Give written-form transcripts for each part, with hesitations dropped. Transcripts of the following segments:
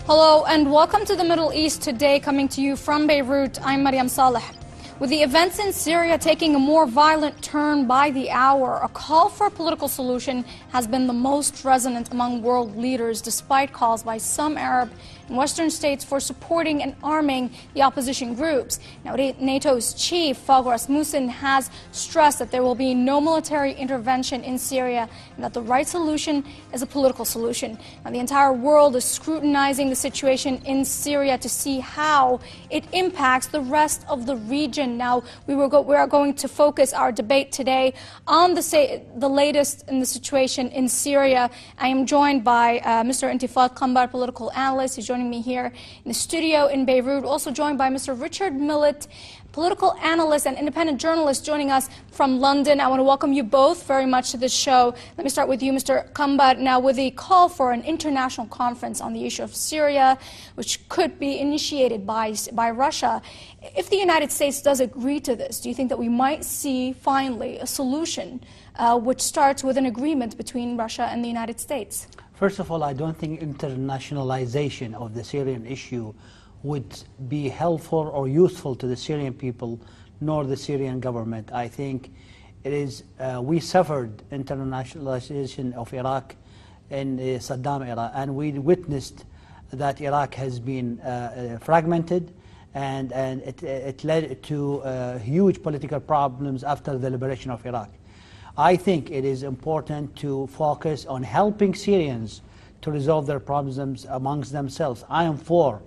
Hello and welcome to the Middle East Today, coming to you from Beirut. I'm Mariam Saleh. With the events in Syria taking a more violent turn by the hour, a call for a political solution has been the most resonant among world leaders, despite calls by some Arab and Western states for supporting and arming the opposition groups. Now, NATO's chief, Fogh Rasmussen, has stressed that there will be no military intervention in Syria and that the right solution is a political solution. Now, the entire world is scrutinizing the situation in Syria to see how it impacts the rest of the region. Now, we are going to focus our debate today on the latest in the situation in Syria. I am joined by Mr. Intifat Qambar, political analyst. He's joining me here in the studio in Beirut. Also joined by Mr. Richard Millett, political analyst and independent journalist, joining us from London. I want to welcome you both very much to this show. Let me start with you, Mr. Qambar. Now, with the call for an international conference on the issue of Syria, which could be initiated by Russia, if the United States does agree to this, do you think that we might see finally a solution which starts with an agreement between Russia and the United States? First of all, I don't think internationalization of the Syrian issue would be helpful or useful to the Syrian people nor the Syrian government. I think it is, we suffered internationalization of Iraq in the Saddam era, and we witnessed that Iraq has been fragmented, and it led to huge political problems after the liberation of Iraq. I think it is important to focus on helping Syrians to resolve their problems amongst themselves. I am for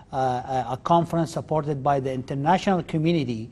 a conference supported by the international community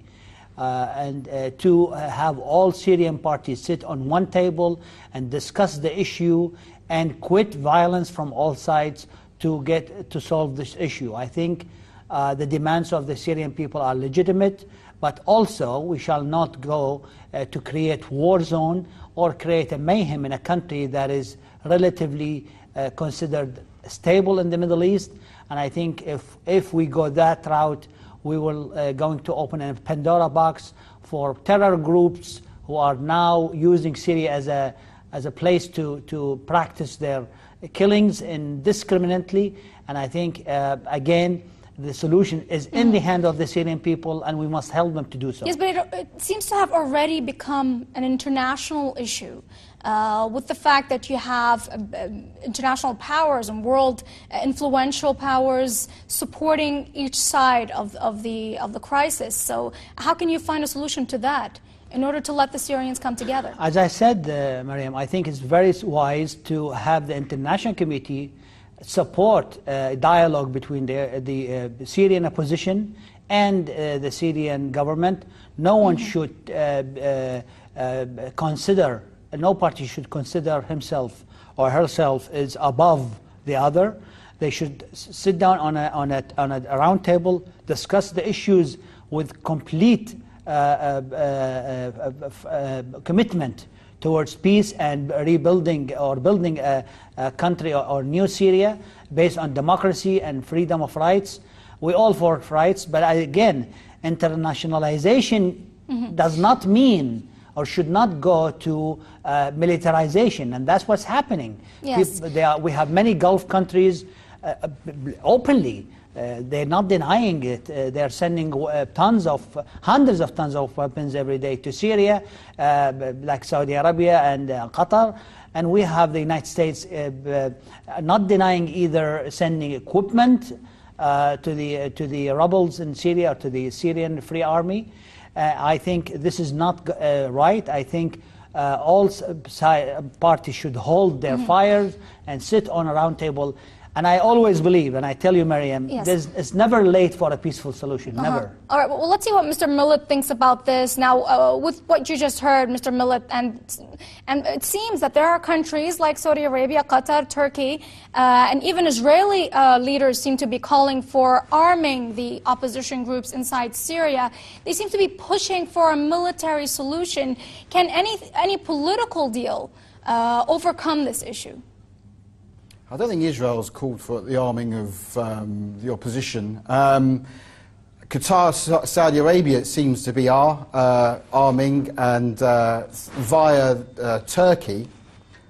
and to have all Syrian parties sit on one table and discuss the issue and quit violence from all sides to solve this issue. I think the demands of the Syrian people are legitimate, but also we shall not go to create war zone or create a mayhem in a country that is relatively considered stable in the Middle East. And I think if we go that route, we will going to open a Pandora box for terror groups who are now using Syria as a place to practice their killings indiscriminately. And I think again, the solution is in the hand of the Syrian people, and we must help them to do so. Yes, but it seems to have already become an international issue with the fact that you have international powers and world influential powers supporting each side of the crisis. So how can you find a solution to that in order to let the Syrians come together? As I said, Mariam, I think it's very wise to have the international committee support dialogue between the Syrian opposition and the Syrian government. No one should consider, no party should consider himself or herself as above the other. They should sit down on a round table, discuss the issues with complete commitment towards peace and rebuilding or building a country or new Syria based on democracy and freedom of rights. We all for rights, but again, internationalization does not mean or should not go to militarization, and that's what's happening. Yes. We have many Gulf countries openly. They're not denying it. They're sending hundreds of tons of weapons every day to Syria, like Saudi Arabia and Qatar. And we have the United States not denying either sending equipment to the rebels in Syria or to the Syrian Free Army. I think this is not right. I think all parties should hold their fires and sit on a round table. And I always believe, and I tell you, Mariam, yes, it's never late for a peaceful solution, never. All right, well, let's see what Mr. Millett thinks about this. Now, with what you just heard, Mr. Millett, and it seems that there are countries like Saudi Arabia, Qatar, Turkey, and even Israeli leaders seem to be calling for arming the opposition groups inside Syria. They seem to be pushing for a military solution. Can any political deal overcome this issue? I don't think Israel's called for the arming of the opposition. Qatar, Saudi Arabia, it seems to be arming, and via Turkey,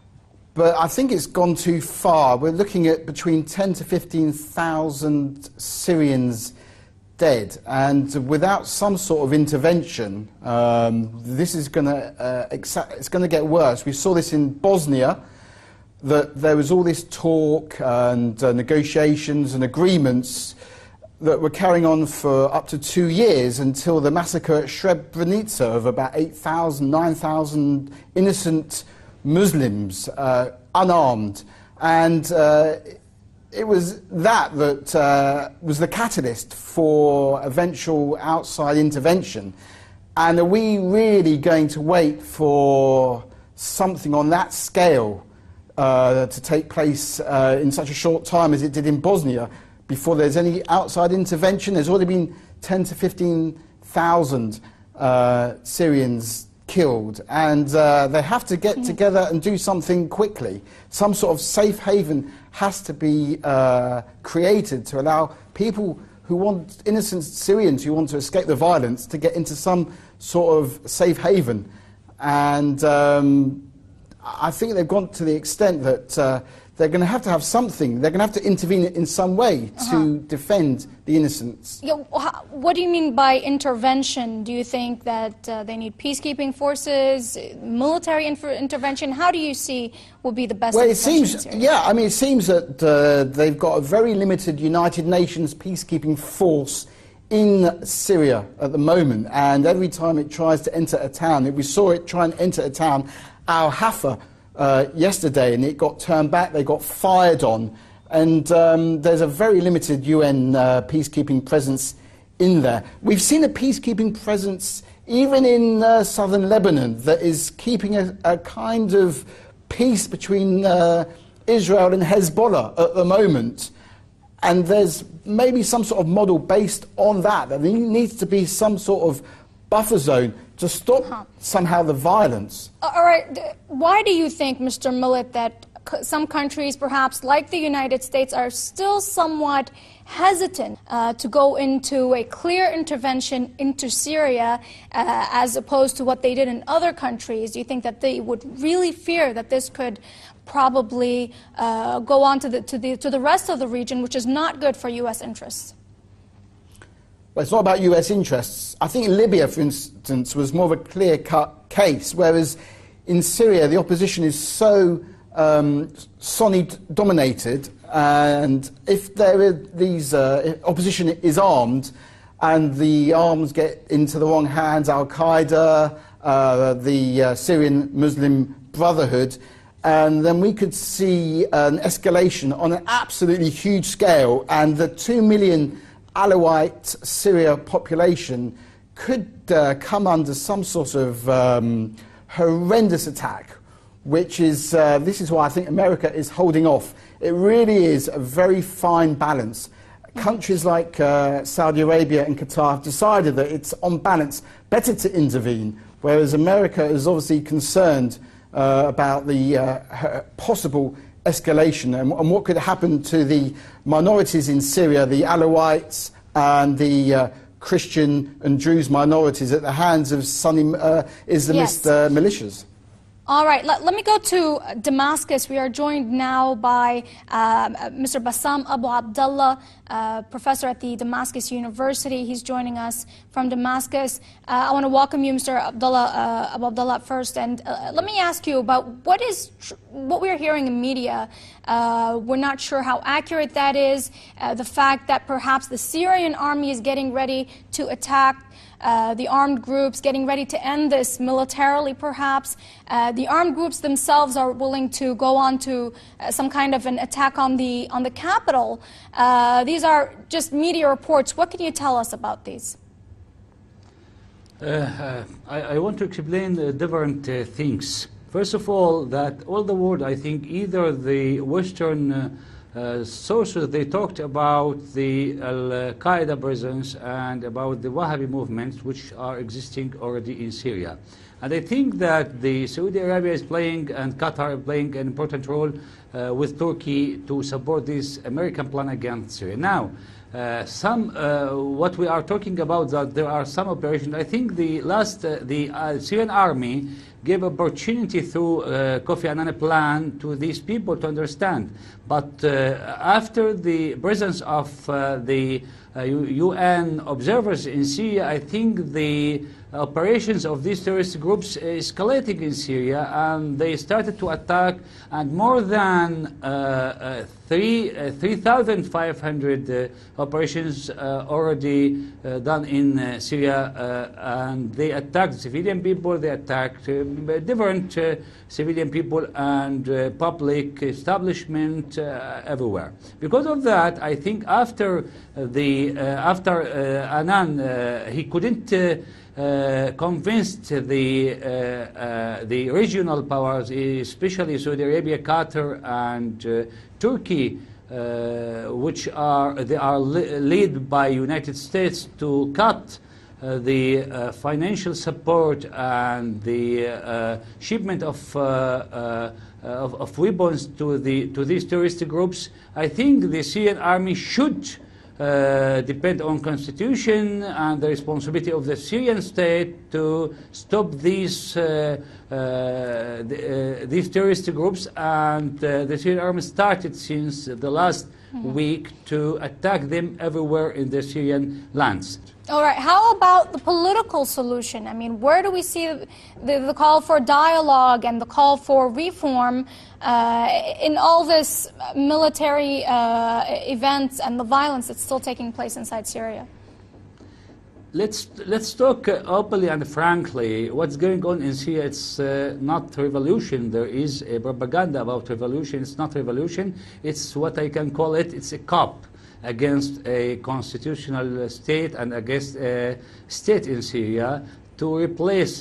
but I think it's gone too far. We're looking at between 10 to 15,000 Syrians dead, and without some sort of intervention, this is going to it's going to get worse. We saw this in Bosnia, that there was all this talk and negotiations and agreements that were carrying on for up to 2 years until the massacre at Srebrenica of about 8,000, 9,000 innocent Muslims, unarmed. And it was that was the catalyst for eventual outside intervention. And are we really going to wait for something on that scale to take place in such a short time as it did in Bosnia before there's any outside intervention? There's already been 10 to 15,000 Syrians killed, and they have to get together and do something quickly. Some sort of safe haven has to be created to allow people who want, innocent Syrians who want to escape the violence, to get into some sort of safe haven. And I think they've gone to the extent that they're going to have something. They're going to have to intervene in some way to defend the innocents. Yeah, what do you mean by intervention? Do you think that they need peacekeeping forces, military intervention? How do you see will be the best intervention? It seems that they've got a very limited United Nations peacekeeping force in Syria at the moment, and every time it tries to enter a town, we saw it try and enter a town, Al-Hafa, yesterday, and it got turned back, they got fired on, and there's a very limited UN peacekeeping presence in there. We've seen a peacekeeping presence even in southern Lebanon that is keeping a kind of peace between Israel and Hezbollah at the moment, and there's maybe some sort of model based on that. There needs to be some sort of buffer zone to stop somehow the violence. All right. Why do you think, Mr. Millett, that some countries, perhaps like the United States, are still somewhat hesitant to go into a clear intervention into Syria as opposed to what they did in other countries? Do you think that they would really fear that this could probably go on to the rest of the region, which is not good for U.S. interests? Well, it's not about US interests. I think Libya, for instance, was more of a clear-cut case, whereas in Syria the opposition is so Sunni-dominated, and if opposition is armed and the arms get into the wrong hands, Al-Qaeda, the Syrian Muslim Brotherhood, and then we could see an escalation on an absolutely huge scale, and the 2 million Alawite Syria population could come under some sort of horrendous attack, which is, this is why I think America is holding off. It really is a very fine balance. Countries like Saudi Arabia and Qatar have decided that it's on balance better to intervene, whereas America is obviously concerned about the possible escalation and what could happen to the minorities in Syria, the Alawites and the Christian and Druze minorities at the hands of Sunni Islamist militias. All right, let me go to Damascus. We are joined now by Mr. Bassam Abu Abdullah, professor at the Damascus University. He's joining us from Damascus. I want to welcome you, Mr. Abu Abdullah, first. And let me ask you about what we're hearing in media. We're not sure how accurate that is. The fact that perhaps the Syrian army is getting ready to attack the armed groups, getting ready to end this militarily, perhaps. The armed groups themselves are willing to go on to some kind of an attack on the capital. These are just media reports. What can you tell us about these? I want to explain different things. First of all, that all the world, I think, either the Western sources, they talked about the Al-Qaeda presence and about the Wahhabi movements which are existing already in Syria. And I think that the Saudi Arabia is playing and Qatar is playing an important role with Turkey to support this American plan against Syria. Now, what we are talking about, that there are some operations. I think the Syrian army give opportunity through Kofi Annan plan to these people to understand. But after the presence of the UN observers in Syria, I think the operations of these terrorist groups escalating in Syria, and they started to attack, and more than 3,500 operations already done in Syria, and they attacked civilian people, they attacked different civilian people and public establishment everywhere. Because of that, I think after Annan, he couldn't convinced the regional powers, especially Saudi Arabia, Qatar, and Turkey, which are led by United States, to cut the financial support and the shipment of weapons to these terrorist groups. I think the Syrian army should depend on constitution and the responsibility of the Syrian state to stop these terrorist groups, and the Syrian army started since the last week to attack them everywhere in the Syrian lands. All right, how about the political solution? I mean, where do we see the call for dialogue and the call for reform in all this military events and the violence that's still taking place inside Syria? Let's talk openly and frankly. What's going on in Syria, it's not revolution. There is a propaganda about revolution. It's not revolution. It's what I can call it. It's a coup against a constitutional state and against a state in Syria to replace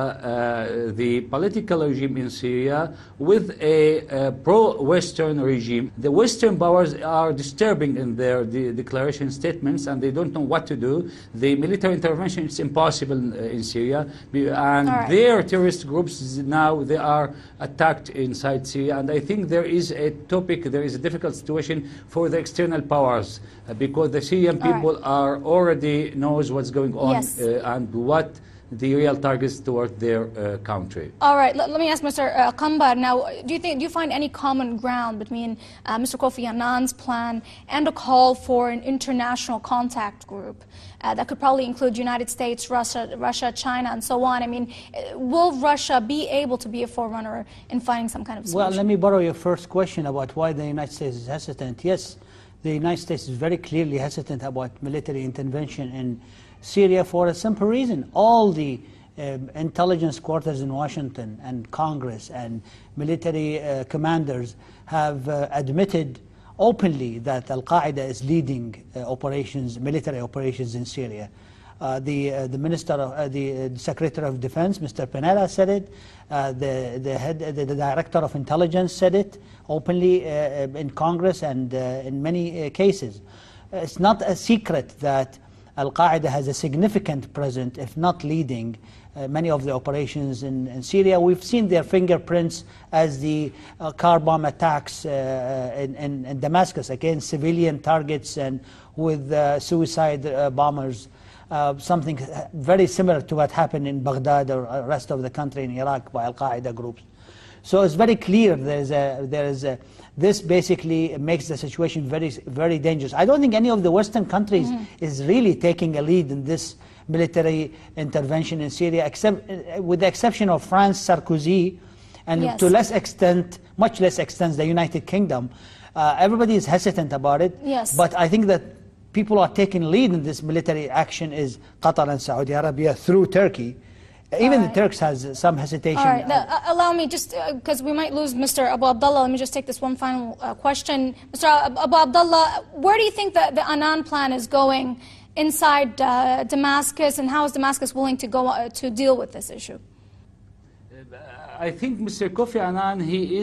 the political regime in Syria with a pro-Western regime. The Western powers are disturbing in their declaration statements, and they don't know what to do. The military intervention is impossible in Syria, and their terrorist groups now, they are attacked inside Syria. And I think there is a difficult situation for the external powers, because the Syrian people are already knows what's going on and what the real targets toward their country. All right, let me ask Mr. Qambar now, do you find any common ground between Mr. Kofi Annan's plan and a call for an international contact group that could probably include United States, Russia, China, and so on? I mean, will Russia be able to be a forerunner in finding some kind of solution? Well, let me borrow your first question about why the United States is hesitant. Yes, the United States is very clearly hesitant about military intervention in Syria for a simple reason. All the intelligence quarters in Washington and Congress and military commanders have admitted openly that Al-Qaeda is leading military operations in Syria. The Secretary of Defense, Mr. Pineda, said it. The Director of Intelligence said it openly in Congress and in many cases. It's not a secret that Al-Qaeda has a significant presence, if not leading, many of the operations in Syria. We've seen their fingerprints as the car bomb attacks in Damascus against civilian targets and with suicide bombers. Something very similar to what happened in Baghdad or the rest of the country in Iraq by Al-Qaeda groups. So it's very clear this basically makes the situation very, very dangerous. I don't think any of the Western countries is really taking a lead in this military intervention in Syria, except with the exception of France, Sarkozy, and to much less extent, the United Kingdom. Everybody is hesitant about it. But I think that people who are taking lead in this military action is Qatar and Saudi Arabia through Turkey. Even the Turks has some hesitation. All right, allow me just, because we might lose Mr. Abu Abdullah, let me just take this one final question. Mr. Abu Abdullah, where do you think that the Annan plan is going inside Damascus, and how is Damascus willing to go to deal with this issue? I think Mr. Kofi Annan, he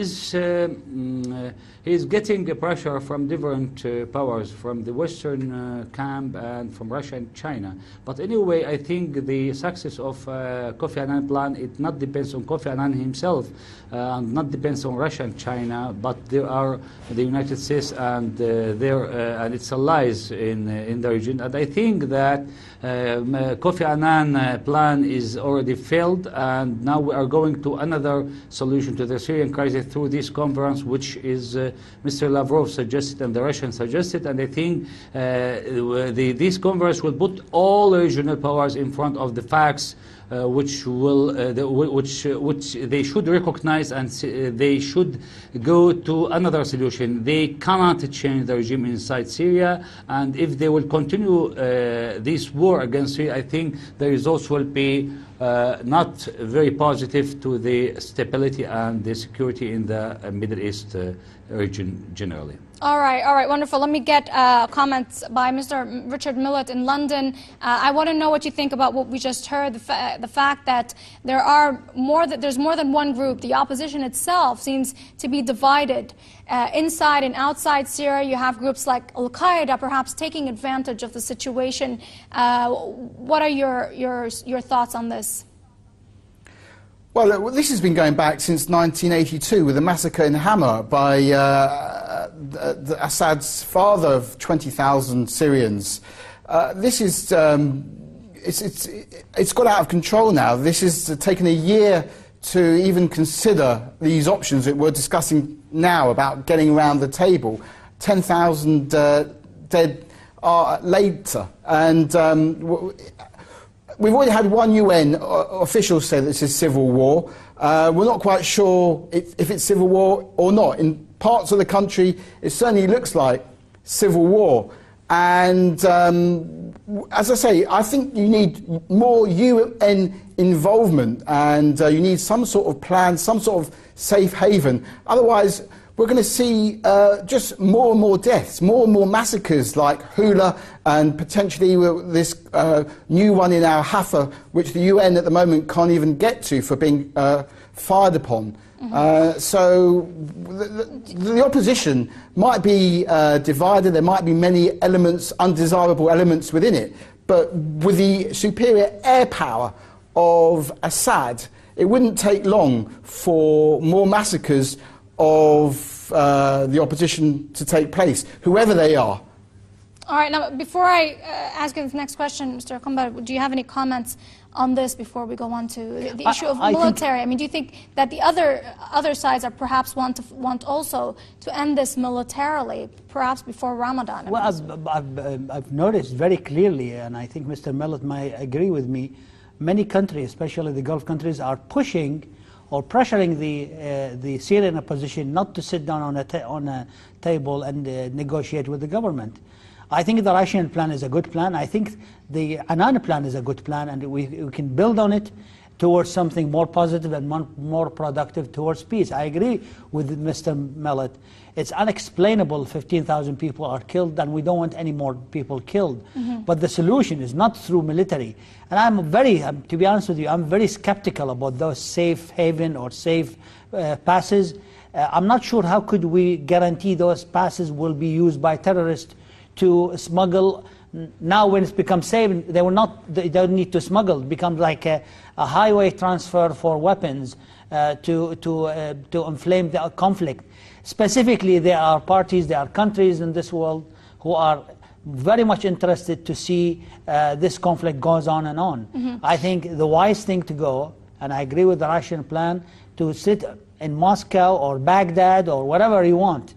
is getting pressure from different powers, from the Western camp and from Russia and China. But anyway, I think the success of Kofi Annan plan, it not depends on Kofi Annan himself, and not depends on Russia and China, but there are the United States and and its allies in the region. And I think that Kofi Annan plan is already failed, and now we are going to another solution to the Syrian crisis through this conference, which is Mr. Lavrov suggested and the Russians suggested. And I think this conference will put all regional powers in front of the facts, which they should recognize, and they should go to another solution. They cannot change the regime inside Syria, and if they will continue this war against Syria, I think the results will be not very positive to the stability and the security in the Middle East region generally. All right, wonderful. Let me get comments by Mr. Richard Millett in London. I want to know what you think about what we just heard, the fact that there's more than one group. The opposition itself seems to be divided. Inside and outside Syria, you have groups like Al-Qaeda perhaps taking advantage of the situation. What are your thoughts on this? Well, this has been going back since 1982 with the massacre in Hama by Assad's father of 20,000 Syrians. This is it's got out of control now. This has taken a year to even consider these options that we're discussing now about getting around the table. 10,000 dead are later, and we've already had one UN official say that this is civil war. We're not quite sure if it's civil war or not. In parts of the country, it certainly looks like civil war. And as I say, I think you need more UN involvement, and you need some sort of plan, some sort of safe haven. Otherwise, we're going to see just more and more deaths, more and more massacres like Hula, and potentially this new one in Al Hafa, which the UN at the moment can't even get to for being fired upon. So the opposition might be divided, there might be many elements, undesirable elements within it, but with the superior air power of Assad, it wouldn't take long for more massacres of the opposition to take place, whoever they are. All right, now before I ask you the next question, Mr. Qambar, do you have any comments on this before we go on to the issue of military? I mean, do you think that the other sides are perhaps want also to end this militarily, perhaps before Ramadan? Well, I've noticed very clearly, and I think Mr. Millett might agree with me, many countries, especially the Gulf countries, are pushing or pressuring the Syrian opposition not to sit down on a table and negotiate with the government. I think the Russian plan is a good plan. I think the Annan plan is a good plan, and we can build on it towards something more positive and more productive towards peace. I agree with Mr. Millett. It's unexplainable 15,000 people are killed, and we don't want any more people killed. But the solution is not through military. And I'm to be honest with you, I'm very skeptical about those safe haven or safe passes. I'm not sure how could we guarantee those passes will be used by terrorists to smuggle. Now when it's become safe, they don't need to smuggle. It becomes like a highway transfer for weapons to inflame the conflict. Specifically, there are parties, there are countries in this world who are very much interested to see this conflict goes on and on. I think the wise thing to go, and I agree with the Russian plan, to sit in Moscow or Baghdad or whatever you want,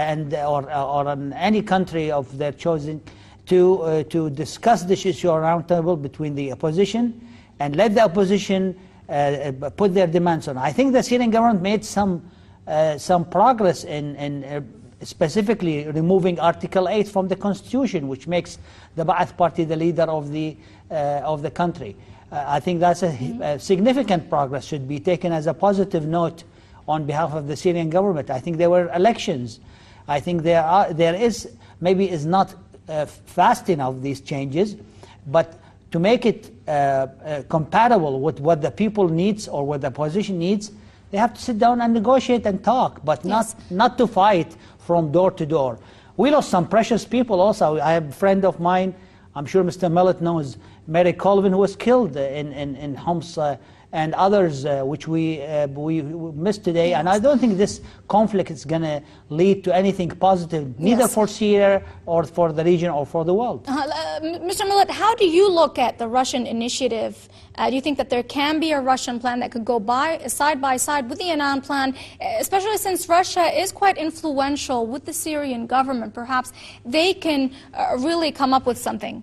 or in any country of their choosing, to discuss this issue around the table between the opposition, and let the opposition put their demands on. I think the Syrian government made some progress in specifically removing Article 8 from the constitution, which makes the Ba'ath Party the leader of the country. I think that's a significant progress, should be taken as a positive note on behalf of the Syrian government. I think there were elections. I think there is not fast enough, these changes, but to make it compatible with what the people needs or what the opposition needs, They have to sit down and negotiate and talk, but not to fight from door to door. We lost some precious people also. I have a friend of mine, I'm sure Mr. Millet knows, Mary Colvin, who was killed in Homs, and others which we missed today. And I don't think this conflict is going to lead to anything positive, neither for Syria or for the region or for the world. Mr. Millet, how do you look at the Russian initiative? Do you think that there can be a Russian plan that could go side by side with the Annan plan, especially since Russia is quite influential with the Syrian government? Perhaps they can really come up with something.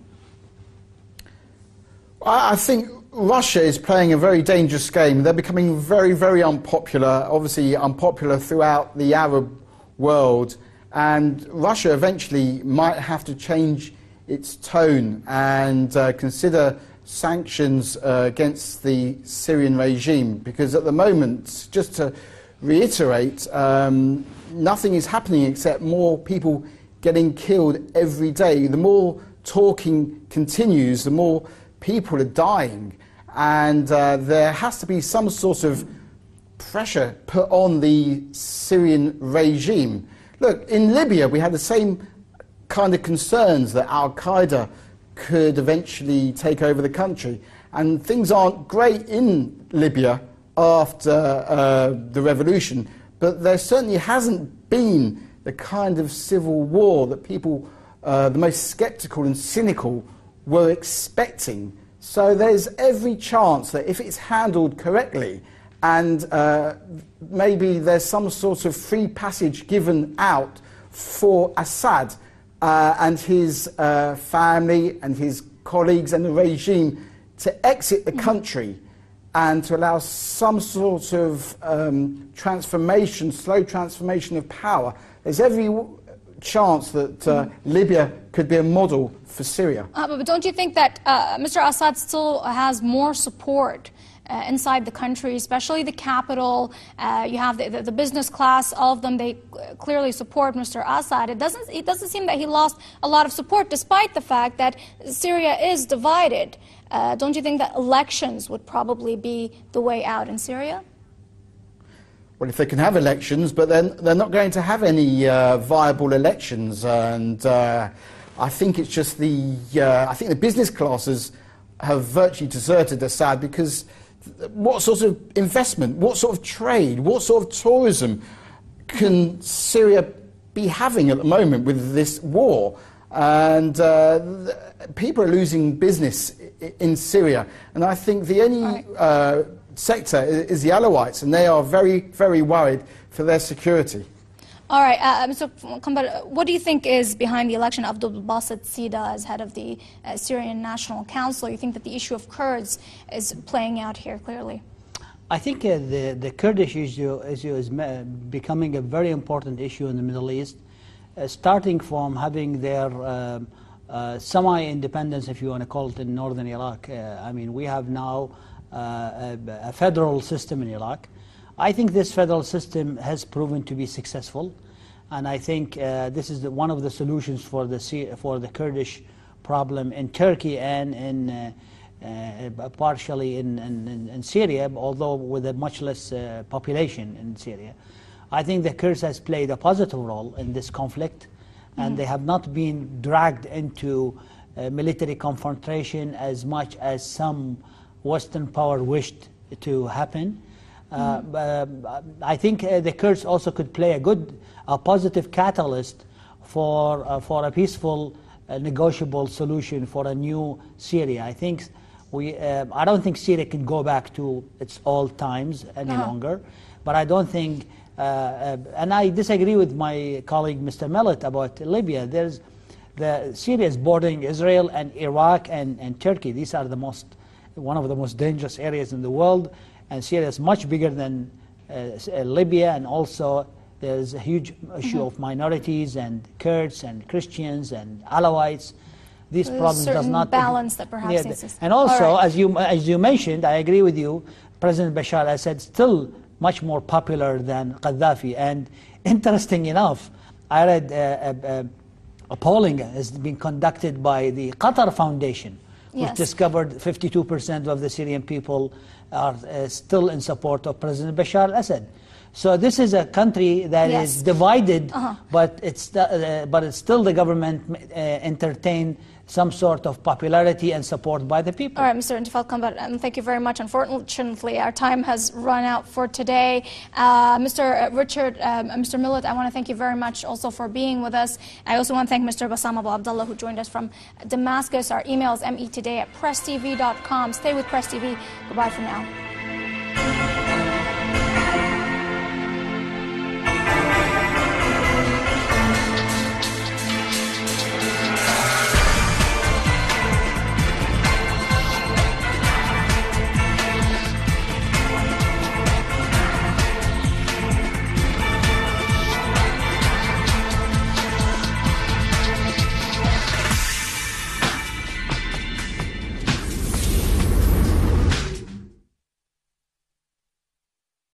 I think Russia is playing a very dangerous game. They're becoming very, very unpopular, obviously unpopular throughout the Arab world. And Russia eventually might have to change its tone and consider sanctions against the Syrian regime. Because at the moment, just to reiterate, nothing is happening except more people getting killed every day. The more talking continues, the more people are dying, and there has to be some sort of pressure put on the Syrian regime. Look, in Libya we had the same kind of concerns that Al-Qaeda could eventually take over the country, and things aren't great in Libya after the revolution, but there certainly hasn't been the kind of civil war that people, the most sceptical and cynical, were expecting. So there's every chance that if it's handled correctly and maybe there's some sort of free passage given out for Assad and his family and his colleagues and the regime to exit the country and to allow some sort of transformation, slow transformation of power, there's every chance that Libya could be a model for Syria. But don't you think that Mr. Assad still has more support inside the country, especially the capital? You have the business class, all of them, they clearly support Mr. Assad. It doesn't seem that he lost a lot of support, despite the fact that Syria is divided. Don't you think that elections would probably be the way out in Syria? Well, if they can have elections, but then they're not going to have any viable elections, and I think it's just I think the business classes have virtually deserted Assad, because what sort of investment, what sort of trade, what sort of tourism can Syria be having at the moment with this war? And people are losing business in Syria, and I think the only sector is the Alawites, and they are very, very worried for their security. All right, Mr. Kambar, what do you think is behind the election of Abdul Basit Sida as head of the Syrian National Council? You think that the issue of Kurds is playing out here clearly? I think the Kurdish issue is becoming a very important issue in the Middle East, starting from having their semi-independence, if you want to call it, in northern Iraq. I mean, we have now a federal system in Iraq. I think this federal system has proven to be successful, and I think this is one of the solutions for the Kurdish problem in Turkey and in partially in Syria, although with a much less population in Syria. I think the Kurds has played a positive role in this conflict, and they have not been dragged into military confrontation as much as some Western power wished to happen. I think the Kurds also could play a positive catalyst for a peaceful, negotiable solution for a new Syria. I think I don't think Syria can go back to its old times any longer, but I don't think, and I disagree with my colleague Mr. Millet about Libya. Syria is bordering Israel and Iraq and Turkey. These are one of the most dangerous areas in the world, and Syria is much bigger than Libya, and also there's a huge issue of minorities and Kurds and Christians and Alawites. These problems does not balance that perhaps exists. And also, as you mentioned, I agree with you, President Bashar al-Assad still much more popular than Gaddafi. And interesting enough, I read a polling has been conducted by the Qatar Foundation, which discovered 52% of the Syrian people are still in support of President Bashar al-Assad. So this is a country that is divided, but it's still the government entertain some sort of popularity and support by the people. All right, Mr. Intifal Kambar, thank you very much. Unfortunately, our time has run out for today. Mr. Millet, I want to thank you very much also for being with us. I also want to thank Mr. Bassam Abu Abdullah, who joined us from Damascus. Our email is metoday@presstv.com. Stay with Press TV. Goodbye for now.